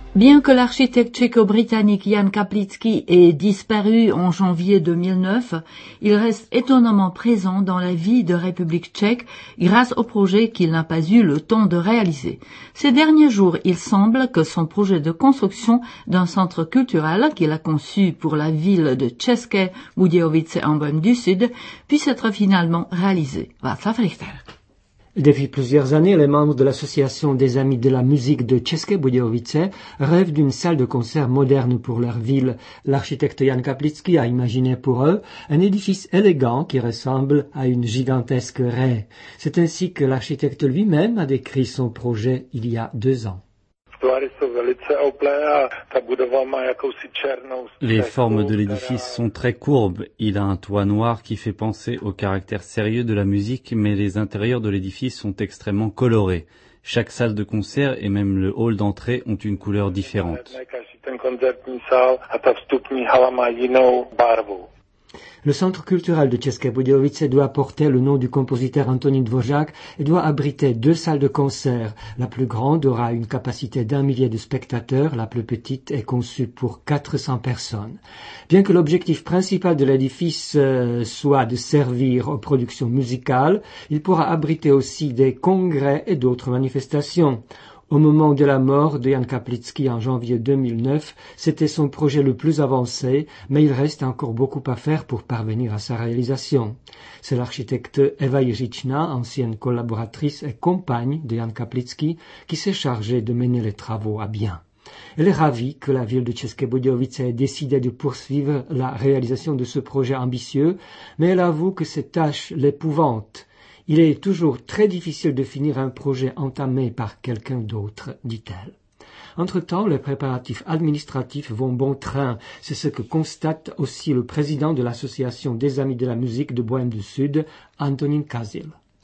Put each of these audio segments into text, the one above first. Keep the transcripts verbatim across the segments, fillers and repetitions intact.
Bien que l'architecte tchéco-britannique Jan Kaplický ait disparu en janvier deux mille neuf, il reste étonnamment présent dans la vie de République tchèque grâce au projet qu'il n'a pas eu le temps de réaliser. Ces derniers jours, il semble que son projet de construction d'un centre culturel qu'il a conçu pour la ville de České Budějovice en Bohême du Sud puisse être finalement réalisé. Václav Richter. Depuis plusieurs années, les membres de l'association des amis de la musique de České Budějovice rêvent d'une salle de concert moderne pour leur ville. L'architecte Jan Kaplický a imaginé pour eux un édifice élégant qui ressemble à une gigantesque raie. C'est ainsi que l'architecte lui-même a décrit son projet il y a deux ans. Les formes de l'édifice sont très courbes. Il a un toit noir qui fait penser au caractère sérieux de la musique, mais les intérieurs de l'édifice sont extrêmement colorés. Chaque salle de concert et même le hall d'entrée ont une couleur différente. Le centre culturel de České Budějovice doit porter le nom du compositeur Antonín Dvořák et doit abriter deux salles de concert. La plus grande aura une capacité d'un millier de spectateurs, la plus petite est conçue pour quatre cents personnes. Bien que l'objectif principal de l'édifice euh, soit de servir aux productions musicales, il pourra abriter aussi des congrès et d'autres manifestations. Au moment de la mort de Jan Kaplický en janvier deux mille neuf, c'était son projet le plus avancé, mais il reste encore beaucoup à faire pour parvenir à sa réalisation. C'est l'architecte Eva Jiřičná, ancienne collaboratrice et compagne de Jan Kaplický, qui s'est chargée de mener les travaux à bien. Elle est ravie que la ville de České Budějovice ait décidé de poursuivre la réalisation de ce projet ambitieux, mais elle avoue que cette tâche l'épouvante. Il est toujours très difficile de finir un projet entamé par quelqu'un d'autre, dit-elle. Entre-temps, les préparatifs administratifs vont bon train. C'est ce que constate aussi le président de l'association des amis de la musique de Bohême du Sud, Antonín Kazil.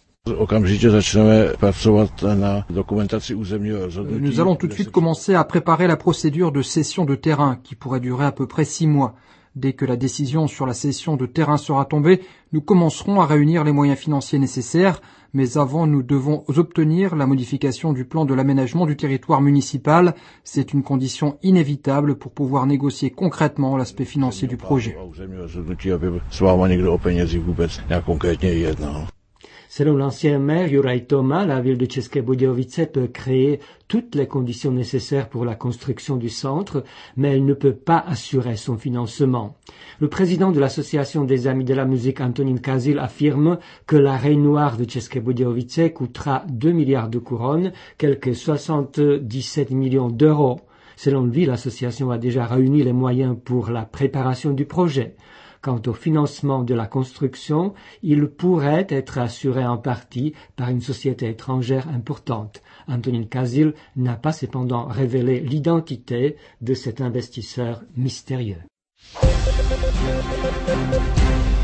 Nous allons tout de suite commencer à préparer la procédure de cession de terrain qui pourrait durer à peu près six mois. Dès que la décision sur la cession de terrain sera tombée, nous commencerons à réunir les moyens financiers nécessaires, mais avant nous devons obtenir la modification du plan de l'aménagement du territoire municipal. C'est une condition inévitable pour pouvoir négocier concrètement l'aspect financier du projet. Selon l'ancien maire Juraj Toma, la ville de České Budějovice peut créer toutes les conditions nécessaires pour la construction du centre, mais elle ne peut pas assurer son financement. Le président de l'association des amis de la musique, Antonín Kazil, affirme que la raie noire de České Budějovice coûtera deux milliards de couronnes, quelque soixante-dix-sept millions d'euros. Selon lui, l'association a déjà réuni les moyens pour la préparation du projet. Quant au financement de la construction, il pourrait être assuré en partie par une société étrangère importante. Antonín Kazil n'a pas cependant révélé l'identité de cet investisseur mystérieux.